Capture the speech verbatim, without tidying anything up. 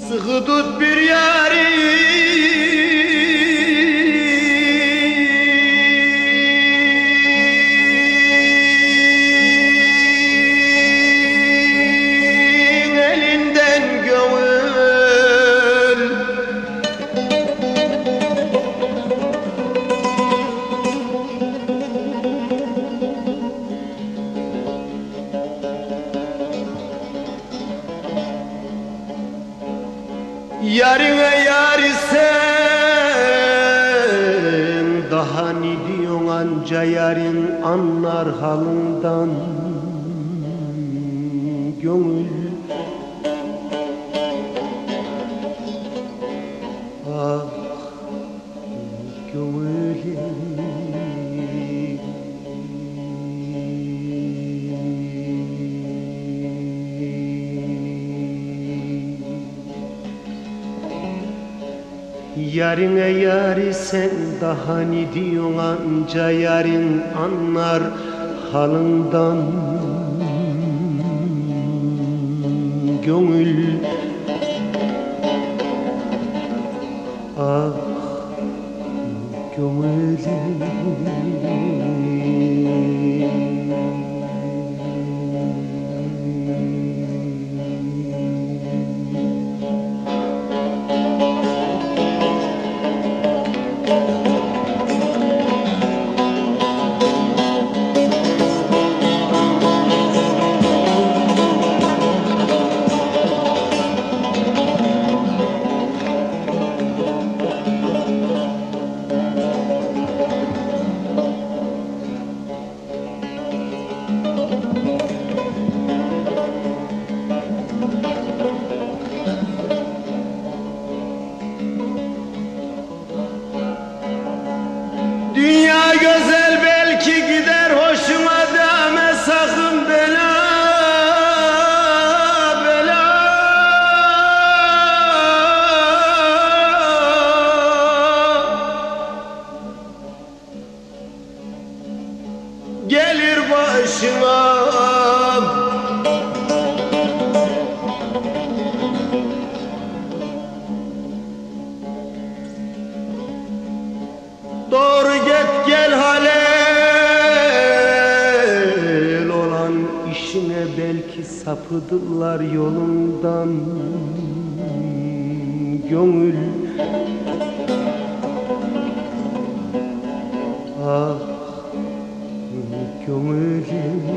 Sıkı tut bir yari, elinden gönül. Yarına yar sen daha ne diyorsun, anca yarın anlar halından gönül. Ah gönül. Yarına yar sen daha ne diyorsun, anca yarın anlar halından gönül. Ah gönül. Dünya güzel belki gider hoşuma, deme sakın bela bela. Gelir başıma. Doğru git gel halel olan işine, belki sapıdılar yolundan gönül. Ah gönül.